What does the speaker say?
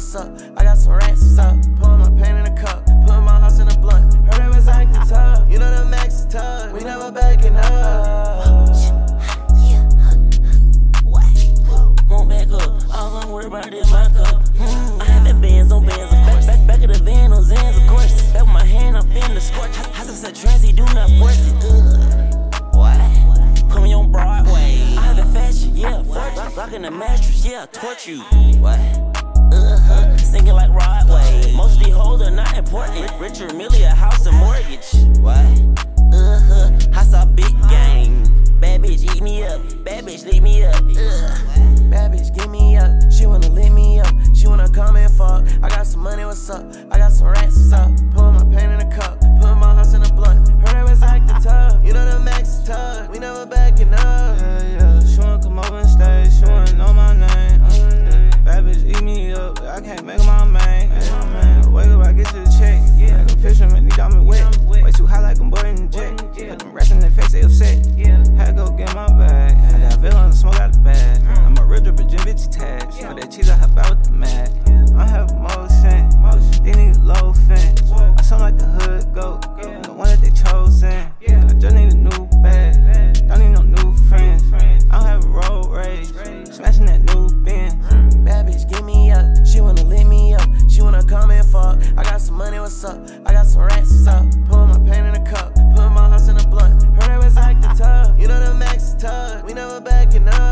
what's up. I got some racks, what's up. Pouring my pain in a cup. Putting my house in a blunt. Heard they was acting tough. You know the max is tough. We never backing up. Won't back up. All I'm worried about is my cup. I haven't bands on bands. Back of the van on Zans, of course. Back with my hand, I'm feeling the scorch. House of such trancy, do not force it. What? Put me on Broadway. I have the fashion, yeah. Blocking the mattress, yeah. Torch you. What? Singing like Broadway. Most of these hoes are not important. Richard Millie, a house and mortgage. What? House a big gang. Bad bitch eat me up. Bad bitch leave me up. Bad bitch give me up. She wanna lit me up. She wanna come and fuck. I got some money, what's up? I got some racks, what's up? Pulling my pain in a cup. Putting my house in a blunt. Heard they was acting tough. You know the max is tough. We never backing up. Yeah. She wanna come over and stay. She wanna know my name. Bad bitch eat me up. I can't make her my main. Wake up, I get to the check. Like a fisherman, need diamond wet. Way too high like I'm boy in the jet. Put them rats in their face, they upset. Had to go get my bag. I got veil on the smoke out the bag. I'm a real dripper, Jim Vinci tags. For that cheese, I hop out with the mag. I have motion. These niggas low fin. I sound like the hood goat. The one that they chosen. I just need a new bag. Don't need no new friends. I don't have a road rage. Smashing that new Benz. Bad bitch give me up. She wanna lit me up. She wanna come and fuck. I got some money, what's up? I got some racks, what's up? Pulling my pain in a cup. Putting my house in a blunt. Heard they was acting tough. You know the max is tough. We never backing up.